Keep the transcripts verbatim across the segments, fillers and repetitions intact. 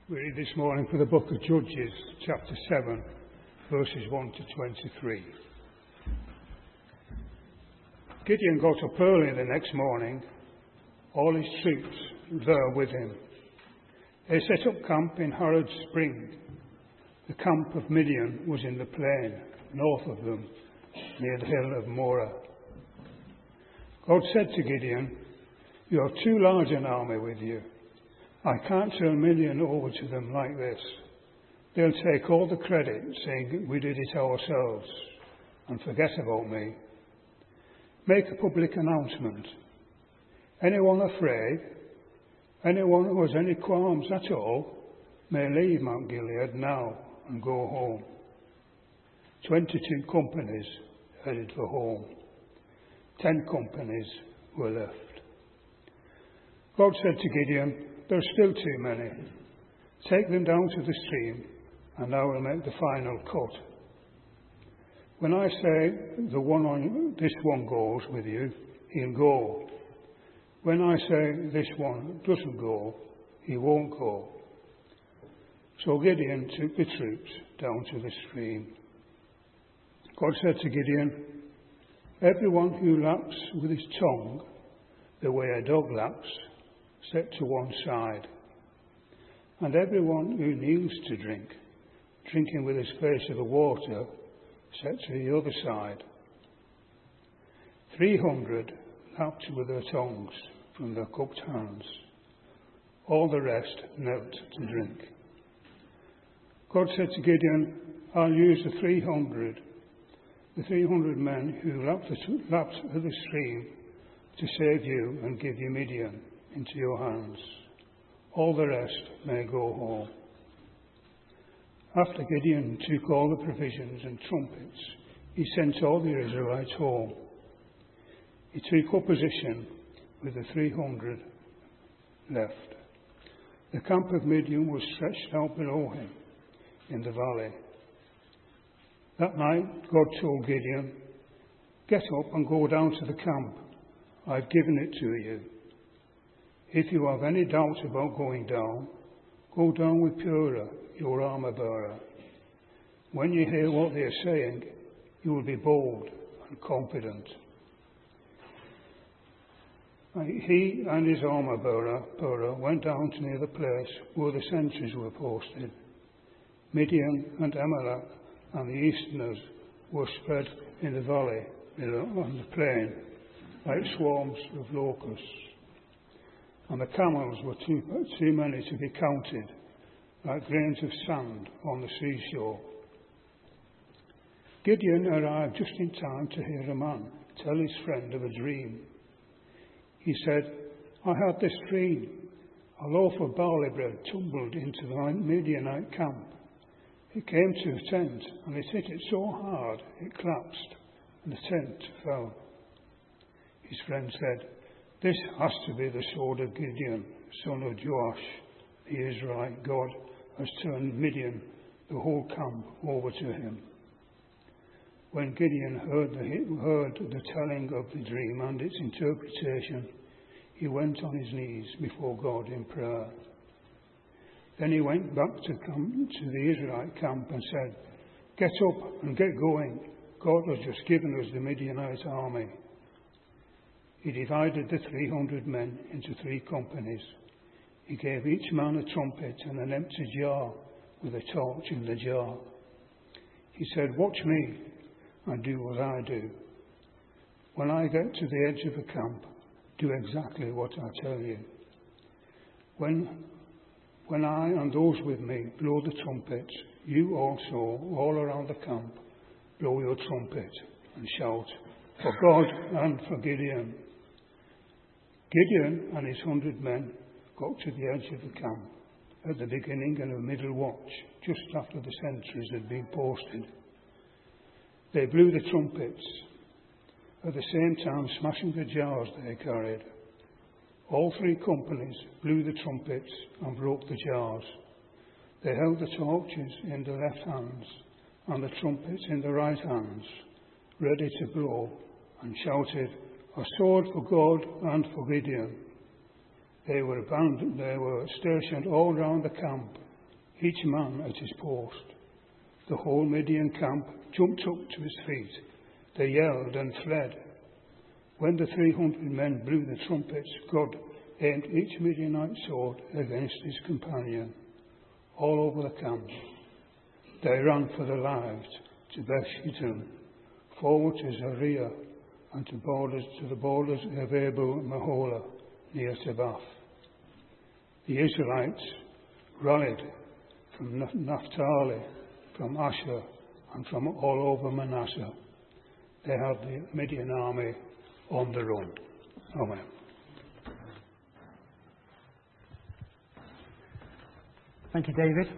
We read this morning from the book of Judges, chapter seven, verses one to twenty-three. Gideon got up early the next morning, all his troops there with him. They set up camp in Harrod's Spring. The camp of Midian was in the plain, north of them, near the hill of Morah. God said to Gideon, "You have too large an army with you. I can't turn Midian over to them like this. They'll take all the credit, saying we did it ourselves, and forget about me. Make a public announcement. Anyone afraid, anyone who has any qualms at all, may leave Mount Gilead now and go home." Twenty-two companies headed for home. Ten companies were left. God said to Gideon, "There are still too many. Take them down to the stream, and I will make the final cut. When I say the one on this one goes with you, he'll go. When I say this one doesn't go, he won't go." So Gideon took the troops down to the stream. God said to Gideon, "Everyone who laps with his tongue, the way a dog laps, set to one side. And everyone who kneels to drink, drinking with his face of the water, set to the other side." Three hundred lapped with their tongues from their cupped hands. All the rest knelt to drink. God said to Gideon, "I'll use the three hundred, the three hundred men who lapped, the, lapped at the stream to save you and give you Midian into your hands. All the rest may go home." After Gideon took all the provisions and trumpets, he sent all the Israelites home. He took up position with the three hundred left. The camp of Midian was stretched out below him in the valley. That night God told Gideon, "Get up and go down to the camp. I've given it to you. If you have any doubt about going down, go down with Purah, your armor bearer. When you hear what they are saying, you will be bold and confident." He and his armor bearer, Purah, went down to near the place where the sentries were posted. Midian and Amalek and the Easterners were spread in the valley on the plain like swarms of locusts. And the camels were too, too many to be counted, like grains of sand on the seashore. Gideon arrived just in time to hear a man tell his friend of a dream. He said, "I had this dream. A loaf of barley bread tumbled into the Midianite camp. It came to a tent, and it hit it so hard it collapsed, and the tent fell." His friend said, "This has to be the sword of Gideon, son of Joash, the Israelite. God has turned Midian, the whole camp, over to him." When Gideon heard the, heard the telling of the dream and its interpretation, he went on his knees before God in prayer. Then he went back to, camp, to the Israelite camp and said, "Get up and get going. God has just given us the Midianite army." He divided the three hundred men into three companies. He gave each man a trumpet and an empty jar with a torch in the jar. He said, "Watch me and do what I do. When I get to the edge of the camp, do exactly what I tell you. When, when I and those with me blow the trumpet, you also, all around the camp, blow your trumpet and shout, 'For God and for Gideon.'" Gideon and his hundred men got to the edge of the camp at the beginning and the middle watch, just after the sentries had been posted. They blew the trumpets, at the same time smashing the jars they carried. All three companies blew the trumpets and broke the jars. They held the torches in the left hands and the trumpets in the right hands, ready to blow, and shouted, "A sword for God and for Gideon." They were abandoned, they were stationed all round the camp each man at his post. The whole Midian camp jumped up to his feet. They yelled and fled. When the three hundred men blew the trumpets, God aimed each Midianite sword against his companion. All over the camp, they ran for their lives to Beth-Shittim, forward to Zareah, and to, borders, to the borders of Abel Mahola, near Tabbath. The Israelites rallied from Naphtali, from Asher, and from all over Manasseh. They had the Midian army on the run. Amen. Thank you, David.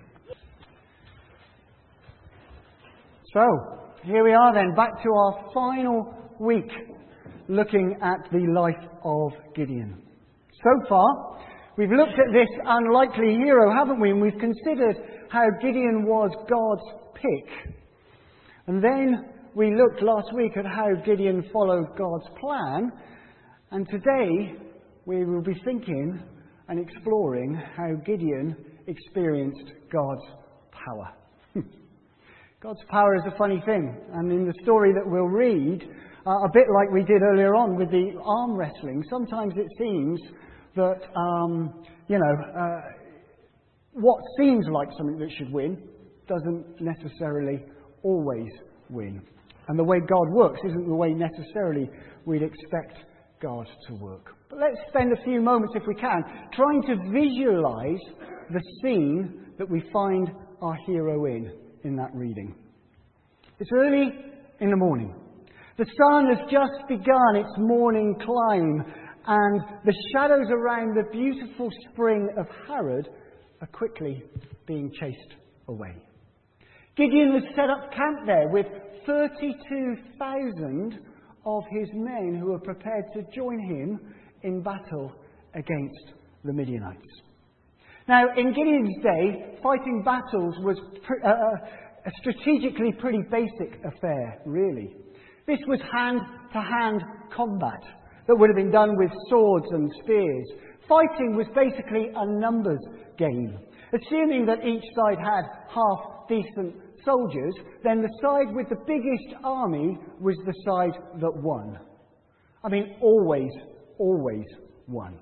So, here we are then, back to our final week looking at the life of Gideon. So far, we've looked at this unlikely hero, haven't we? And we've considered how Gideon was God's pick. And then we looked last week at how Gideon followed God's plan. And today, we will be thinking and exploring how Gideon experienced God's power. God's power is a funny thing. And in the story that we'll read, uh, a bit like we did earlier on with the arm wrestling, sometimes it seems that, um, you know, uh, what seems like something that should win doesn't necessarily always win. And the way God works isn't the way necessarily we'd expect God to work. But let's spend a few moments, if we can, trying to visualize the scene that we find our hero in, in that reading. It's early in the morning. The sun has just begun its morning climb, and the shadows around the beautiful spring of Harod are quickly being chased away. Gideon has set up camp there with thirty-two thousand of his men who are prepared to join him in battle against the Midianites. Now, in Gideon's day, fighting battles was pre- uh, a strategically pretty basic affair, really. This was hand-to-hand combat that would have been done with swords and spears. Fighting was basically a numbers game. Assuming that each side had half-decent soldiers, then the side with the biggest army was the side that won. I mean, always, always won.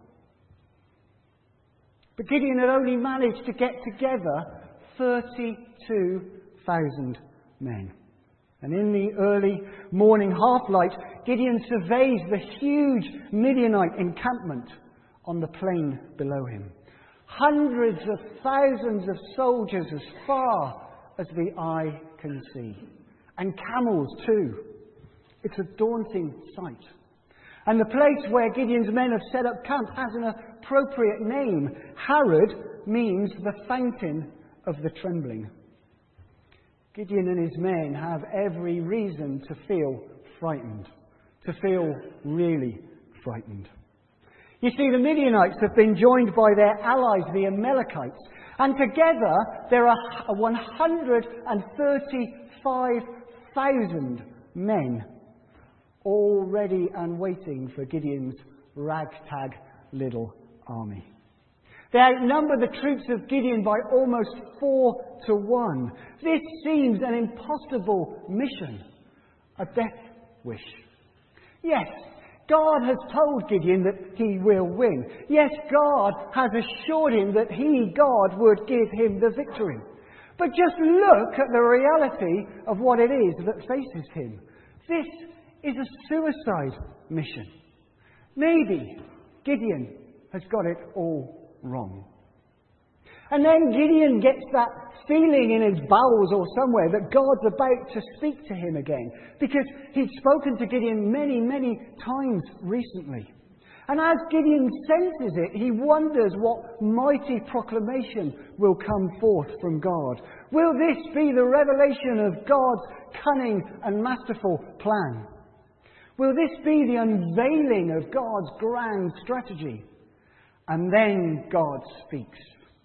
But Gideon had only managed to get together thirty-two thousand men. And in the early morning half-light, Gideon surveys the huge Midianite encampment on the plain below him. Hundreds of thousands of soldiers as far as the eye can see. And camels too. It's a daunting sight. And the place where Gideon's men have set up camp has an appropriate name. Harod means the fountain of the trembling. Gideon and his men have every reason to feel frightened. To feel really frightened. You see, the Midianites have been joined by their allies, the Amalekites. And together there are one hundred thirty-five thousand men all ready and waiting for Gideon's ragtag little army. They outnumber the troops of Gideon by almost four to one. This seems an impossible mission, a death wish. Yes, God has told Gideon that he will win. Yes, God has assured him that he, God, would give him the victory. But just look at the reality of what it is that faces him. This is a suicide mission. Maybe Gideon has got it all wrong. And then Gideon gets that feeling in his bowels or somewhere that God's about to speak to him again. Because he'd spoken to Gideon many, many times recently. And as Gideon senses it, he wonders what mighty proclamation will come forth from God. Will this be the revelation of God's cunning and masterful plan? Will this be the unveiling of God's grand strategy? And then God speaks.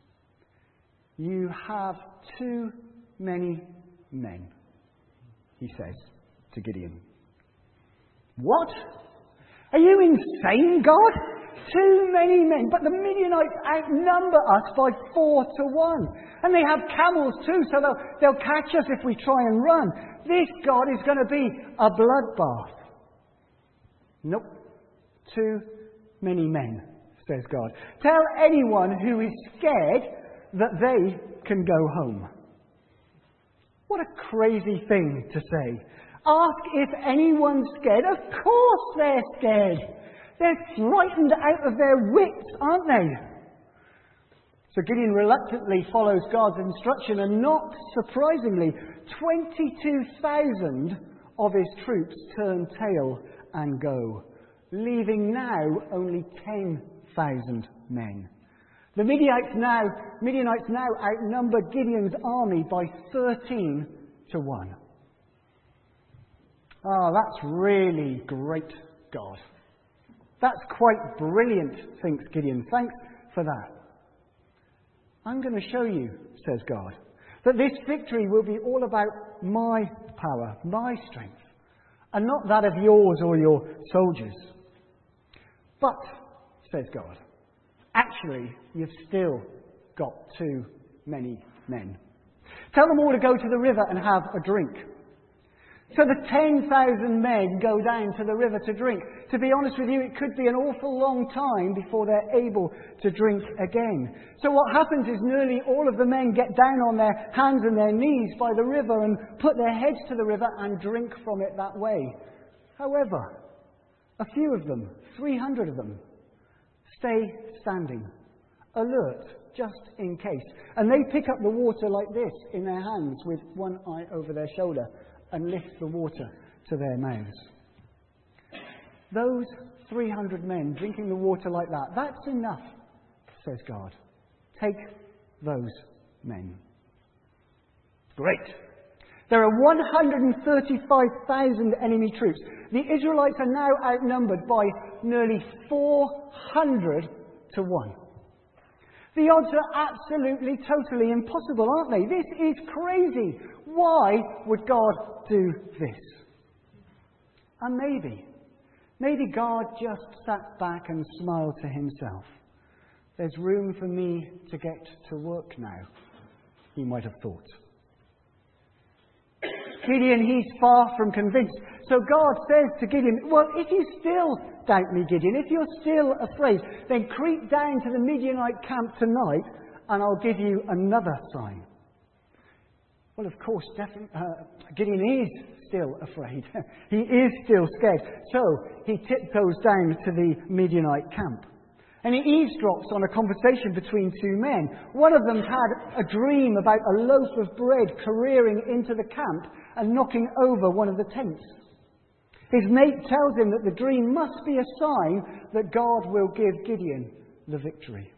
You have too many men, he says to Gideon. What? Are you insane, God? Too many men. But the Midianites outnumber us by four to one. And they have camels too, so they'll, they'll catch us if we try and run. This God is going to be a bloodbath. Nope. Too many men, says God. Tell anyone who is scared that they can go home. What a crazy thing to say. Ask if anyone's scared. Of course they're scared. They're frightened out of their wits, aren't they? So Gideon reluctantly follows God's instruction, and not surprisingly, twenty-two thousand of his troops turn tail and go, leaving now only ten thousand men. The Midianites now, Midianites now outnumber Gideon's army by thirteen to one. Ah, that's really great, God. That's quite brilliant, thinks Gideon. Thanks for that. I'm going to show you, says God, that this victory will be all about my power, my strength, and not that of yours or your soldiers. But, says God, actually, you've still got too many men. Tell them all to go to the river and have a drink. So the ten thousand men go down to the river to drink. To be honest with you, it could be an awful long time before they're able to drink again. So what happens is nearly all of the men get down on their hands and their knees by the river and put their heads to the river and drink from it that way. However, a few of them, three hundred of them, stay standing, alert, just in case. And they pick up the water like this in their hands with one eye over their shoulder and lift the water to their mouths. Those three hundred men drinking the water like that, that's enough, says God. Take those men. Great. There are one hundred thirty-five thousand enemy troops. The Israelites are now outnumbered by nearly four hundred to one. The odds are absolutely, totally impossible, aren't they? This is crazy. Why would God do this? And maybe, maybe God just sat back and smiled to himself. There's room for me to get to work now, he might have thought. Gideon, he's far from convinced. So God says to Gideon, well, if you still doubt me, Gideon, if you're still afraid, then creep down to the Midianite camp tonight and I'll give you another sign. Well, of course, definitely, uh, Gideon is still afraid. He is still scared. So he tiptoes down to the Midianite camp. And he eavesdrops on a conversation between two men. One of them's had a dream about a loaf of bread careering into the camp and knocking over one of the tents. His mate tells him that the dream must be a sign that God will give Gideon the victory.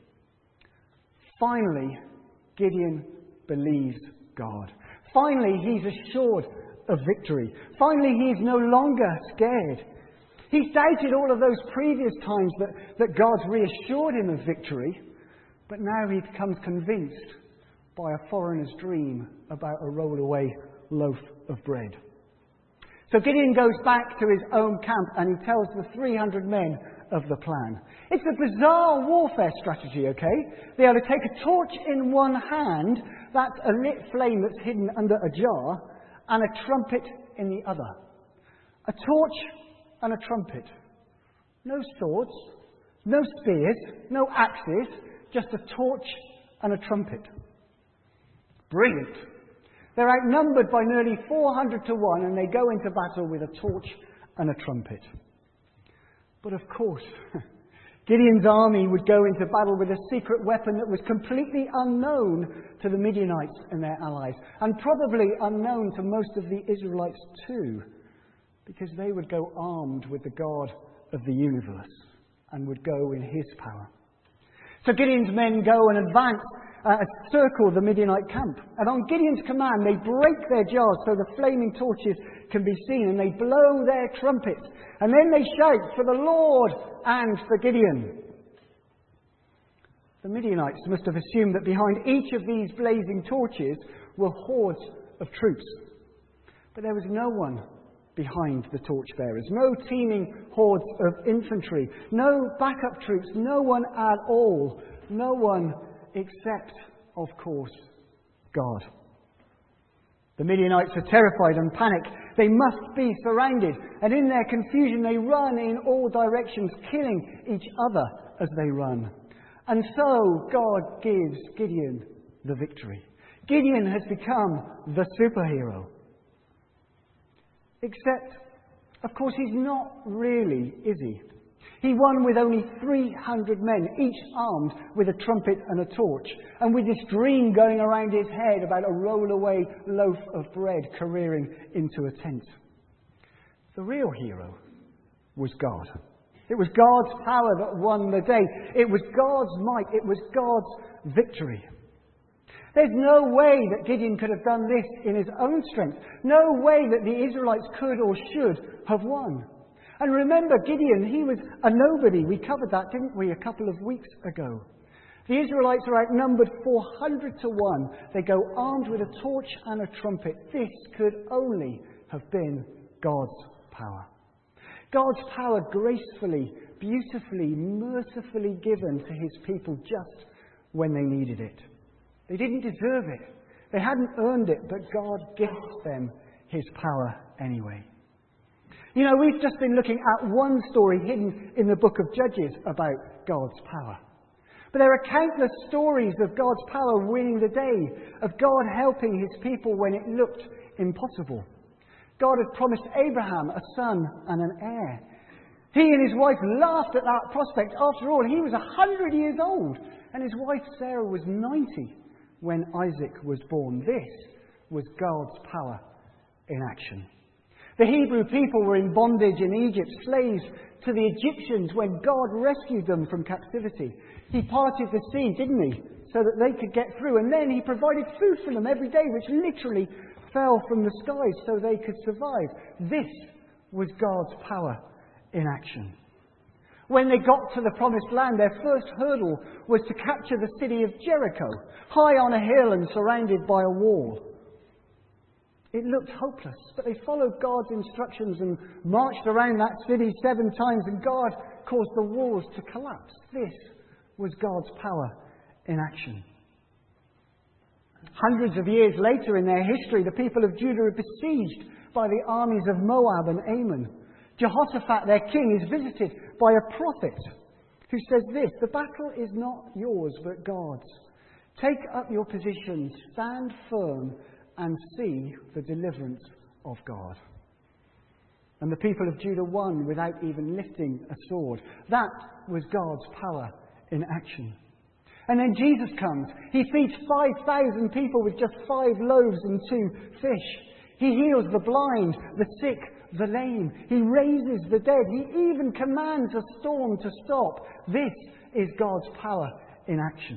Finally, Gideon believes God. Finally, he's assured of victory. Finally, he's no longer scared. He's doubted all of those previous times that, that God's reassured him of victory, but now he becomes convinced by a foreigner's dream about a rollaway loaf of bread. So Gideon goes back to his own camp and he tells the three hundred men of the plan. It's a bizarre warfare strategy, okay? They are to take a torch in one hand, that's a lit flame that's hidden under a jar, and a trumpet in the other. A torch and a trumpet. No swords, no spears, no axes, just a torch and a trumpet. Brilliant. They're outnumbered by nearly four hundred to one and they go into battle with a torch and a trumpet. But of course, Gideon's army would go into battle with a secret weapon that was completely unknown to the Midianites and their allies, and probably unknown to most of the Israelites too, because they would go armed with the God of the universe and would go in his power. So Gideon's men go and advance, uh, circle the Midianite camp. And on Gideon's command, they break their jars so the flaming torches can be seen, and they blow their trumpets. And then they shout for the Lord and for Gideon. The Midianites must have assumed that behind each of these blazing torches were hordes of troops. But there was no one behind the torchbearers. No teeming hordes of infantry. No backup troops. No one at all. No one except, of course, God. The Midianites are terrified and panic. They must be surrounded. And in their confusion, they run in all directions, killing each other as they run. And so God gives Gideon the victory. Gideon has become the superhero. Except, of course, he's not really, is he? He won with only three hundred men, each armed with a trumpet and a torch, and with this dream going around his head about a roll-away loaf of bread careering into a tent. The real hero was God. It was God's power that won the day. It was God's might. It was God's victory. There's no way that Gideon could have done this in his own strength. No way that the Israelites could or should have won. And remember, Gideon, he was a nobody. We covered that, didn't we, a couple of weeks ago. The Israelites are outnumbered four hundred to one. They go armed with a torch and a trumpet. This could only have been God's power. God's power gracefully, beautifully, mercifully given to his people just when they needed it. They didn't deserve it. They hadn't earned it, but God gives them his power anyway. You know, we've just been looking at one story hidden in the book of Judges about God's power. But there are countless stories of God's power winning the day, of God helping his people when it looked impossible. God had promised Abraham a son and an heir. He and his wife laughed at that prospect. After all, he was a hundred years old, and his wife Sarah was ninety when Isaac was born. This was God's power in action. The Hebrew people were in bondage in Egypt, slaves to the Egyptians when God rescued them from captivity. He parted the sea, didn't he, so that they could get through. And then he provided food for them every day, which literally fell from the skies so they could survive. This was God's power in action. When they got to the promised land, their first hurdle was to capture the city of Jericho, high on a hill and surrounded by a wall. It looked hopeless, but they followed God's instructions and marched around that city seven times, and God caused the walls to collapse. This was God's power in action. Hundreds of years later in their history, the people of Judah are besieged by the armies of Moab and Ammon. Jehoshaphat, their king, is visited by a prophet who says this: "The battle is not yours, but God's. Take up your position, stand firm, and see the deliverance of God." And the people of Judah won without even lifting a sword. That was God's power in action. And then Jesus comes. He feeds five thousand people with just five loaves and two fish. He heals the blind, the sick, the lame. He raises the dead. He even commands a storm to stop. This is God's power in action.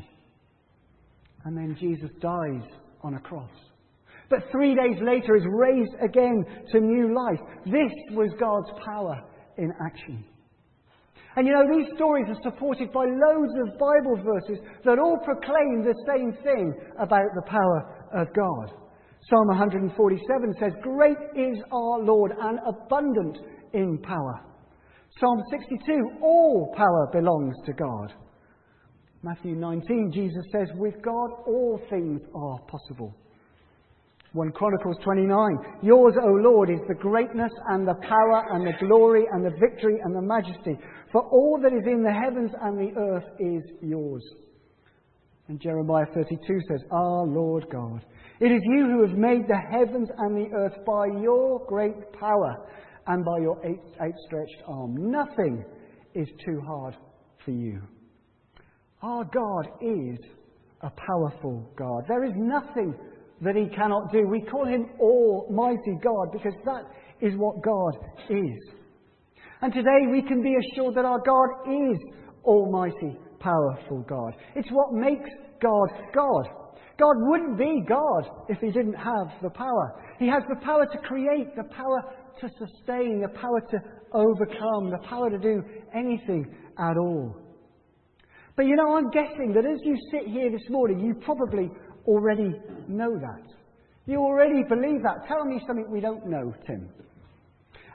And then Jesus dies on a cross. But three days later is raised again to new life. This was God's power in action. And you know, these stories are supported by loads of Bible verses that all proclaim the same thing about the power of God. Psalm one forty-seven says, "Great is our Lord and abundant in power." Psalm sixty-two, "All power belongs to God." Matthew nineteen, Jesus says, "With God all things are possible." First Chronicles twenty-nine, "Yours, O Lord, is the greatness and the power and the glory and the victory and the majesty. For all that is in the heavens and the earth is yours." And Jeremiah thirty-two says, "Ah, Lord God, it is you who have made the heavens and the earth by your great power and by your outstretched arm. Nothing is too hard for you." Our God is a powerful God. There is nothing that he cannot do. We call him Almighty God because that is what God is. And today we can be assured that our God is Almighty, powerful God. It's what makes God God. God wouldn't be God if he didn't have the power. He has the power to create, the power to sustain, the power to overcome, the power to do anything at all. But you know, I'm guessing that as you sit here this morning, you probably already know that. You already believe that. Tell me something we don't know, Tim.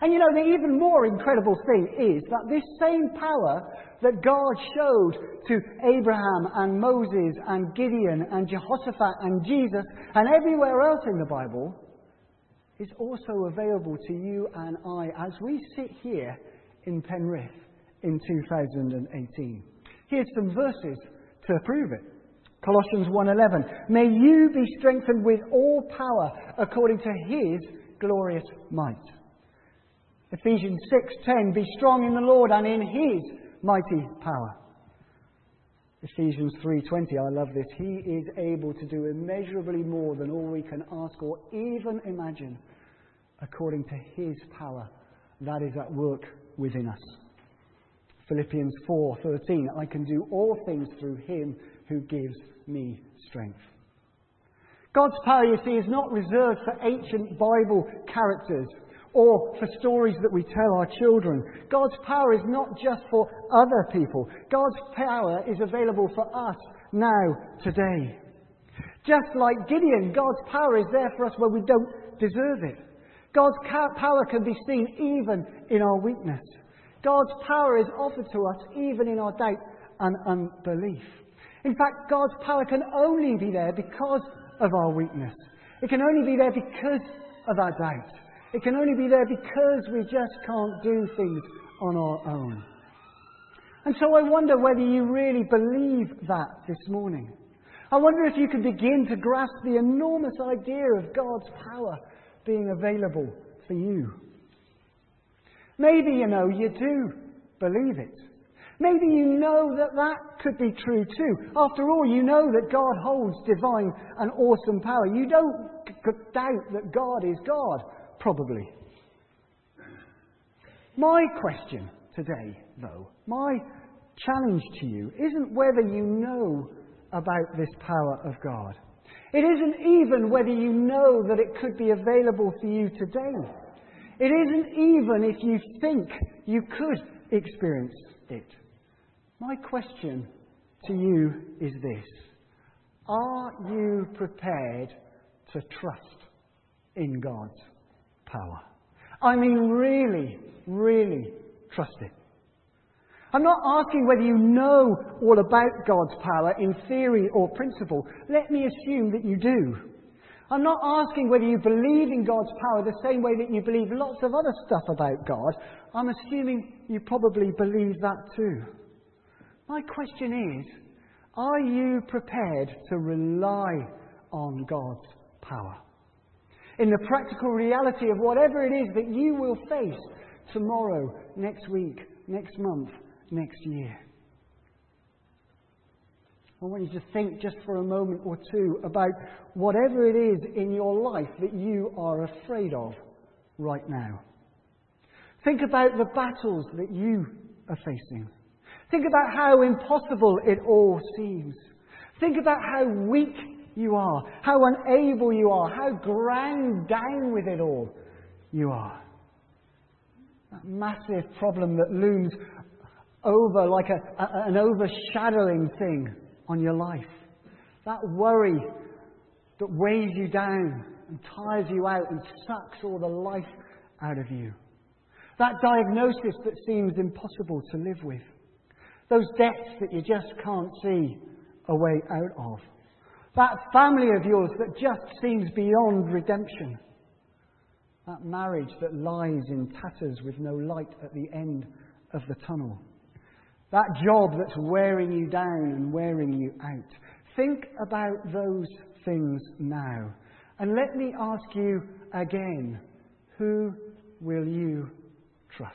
And you know, the even more incredible thing is that this same power that God showed to Abraham and Moses and Gideon and Jehoshaphat and Jesus and everywhere else in the Bible is also available to you and I as we sit here in Penrith in two thousand eighteen. Here's some verses to prove it. Colossians one eleven. May you be strengthened with all power according to His glorious might. Ephesians six ten. Be strong in the Lord and in His mighty power. Ephesians three twenty. I love this. He is able to do immeasurably more than all we can ask or even imagine, according to His power that is at work within us. Philippians four thirteen. I can do all things through Him who gives me strength. God's power, you see, is not reserved for ancient Bible characters or for stories that we tell our children. God's power is not just for other people. God's power is available for us now, today. Just like Gideon, God's power is there for us where we don't deserve it. God's power can be seen even in our weakness. God's power is offered to us even in our doubt and unbelief. In fact, God's power can only be there because of our weakness. It can only be there because of our doubt. It can only be there because we just can't do things on our own. And so I wonder whether you really believe that this morning. I wonder if you could begin to grasp the enormous idea of God's power being available for you. Maybe, you know, you do believe it. Maybe you know that that could be true too. After all, you know that God holds divine and awesome power. You don't g- g- doubt that God is God, probably. My question today, though, my challenge to you, isn't whether you know about this power of God. It isn't even whether you know that it could be available for you today. It isn't even if you think you could experience it. My question to you is this. Are you prepared to trust in God's power? I mean, really, really trust it. I'm not asking whether you know all about God's power in theory or principle. Let me assume that you do. I'm not asking whether you believe in God's power the same way that you believe lots of other stuff about God. I'm assuming you probably believe that too. My question is, are you prepared to rely on God's power in the practical reality of whatever it is that you will face tomorrow, next week, next month, next year? I want you to think just for a moment or two about whatever it is in your life that you are afraid of right now. Think about the battles that you are facing. Think about how impossible it all seems. Think about how weak you are, how unable you are, how ground down with it all you are. That massive problem that looms over like a, a, an overshadowing thing on your life. That worry that weighs you down and tires you out and sucks all the life out of you. That diagnosis that seems impossible to live with. Those debts that you just can't see a way out of. That family of yours that just seems beyond redemption. That marriage that lies in tatters with no light at the end of the tunnel. That job that's wearing you down and wearing you out. Think about those things now. And let me ask you again, who will you trust?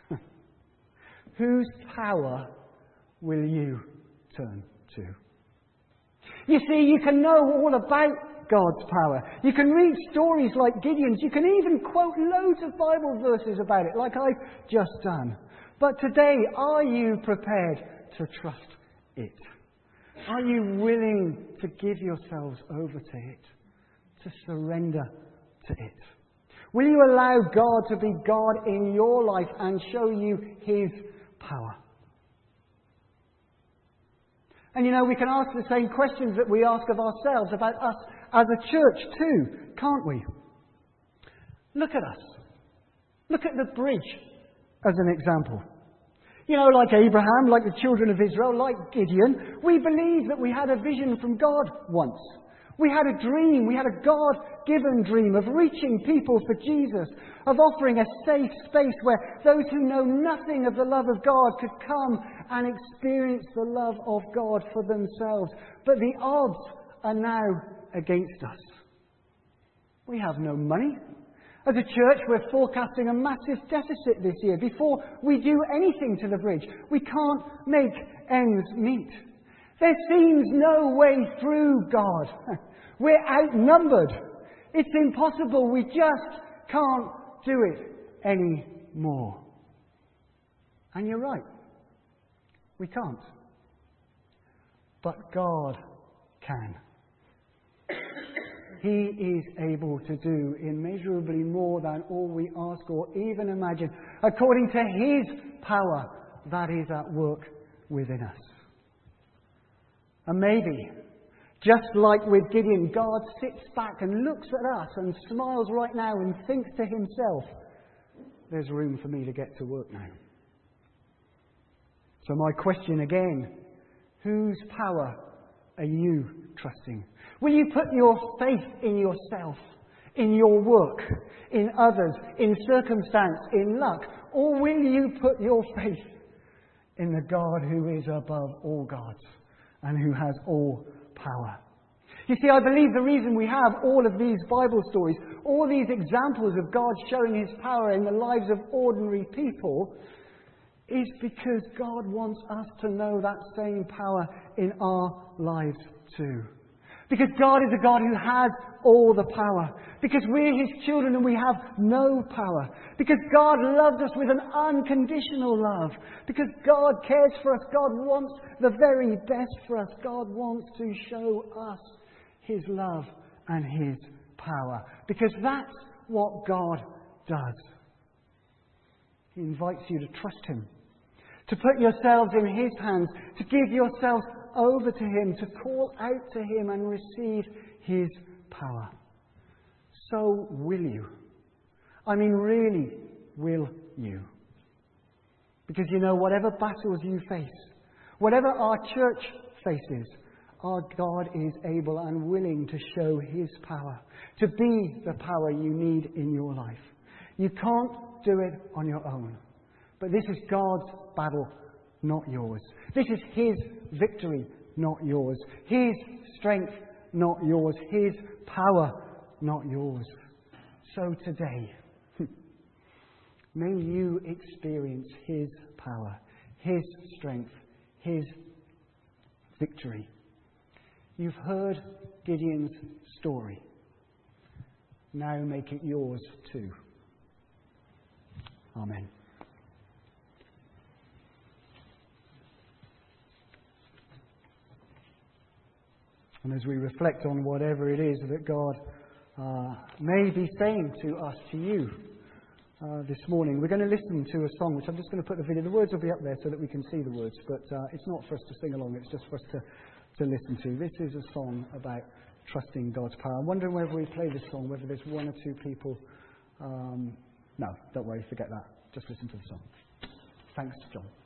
Whose power will you turn to? You see, you can know all about God's power. You can read stories like Gideon's. You can even quote loads of Bible verses about it, like I've just done. But today, are you prepared to trust it? Are you willing to give yourselves over to it? To surrender to it? Will you allow God to be God in your life and show you His power? And you know, we can ask the same questions that we ask of ourselves about us as a church too, can't we? Look at us. Look at the bridge as an example. You know, like Abraham, like the children of Israel, like Gideon, we believe that we had a vision from God once. We had a dream, we had a God-given dream of reaching people for Jesus, of offering a safe space where those who know nothing of the love of God could come and experience the love of God for themselves. But the odds are now against us. We have no money. As a church, we're forecasting a massive deficit this year before we do anything to the bridge. We can't make ends meet. There seems no way through, God. We're outnumbered. It's impossible. We just can't do it anymore. And you're right. We can't. But God can. He is able to do immeasurably more than all we ask or even imagine, according to His power that is at work within us. And maybe, just like with Gideon, God sits back and looks at us and smiles right now and thinks to himself, there's room for me to get to work now. So my question again, whose power are you trusting? Will you put your faith in yourself, in your work, in others, in circumstance, in luck? Or will you put your faith in the God who is above all gods and who has all power? You see, I believe the reason we have all of these Bible stories, all these examples of God showing His power in the lives of ordinary people, is because God wants us to know that same power in our lives too. Because God is a God who has all the power. Because we're His children and we have no power. Because God loves us with an unconditional love. Because God cares for us. God wants the very best for us. God wants to show us His love and His power. Because that's what God does. He invites you to trust Him. To put yourselves in His hands. To give yourselves over to Him, to call out to Him and receive His power. So will you? I mean, really, will you? Because you know, whatever battles you face, whatever our church faces, our God is able and willing to show His power, to be the power you need in your life. You can't do it on your own. But this is God's battle, not yours. This is His victory, not yours. His strength, not yours. His power, not yours. So today, may you experience His power, His strength, His victory. You've heard Gideon's story. Now make it yours too. Amen. And as we reflect on whatever it is that God uh, may be saying to us, to you, uh, this morning, we're going to listen to a song, which I'm just going to put the video. The words will be up there so that we can see the words, but uh, it's not for us to sing along, it's just for us to, to listen to. This is a song about trusting God's power. I'm wondering whether we play this song, whether there's one or two people. Um, no, don't worry, forget that. Just listen to the song. Thanks, John.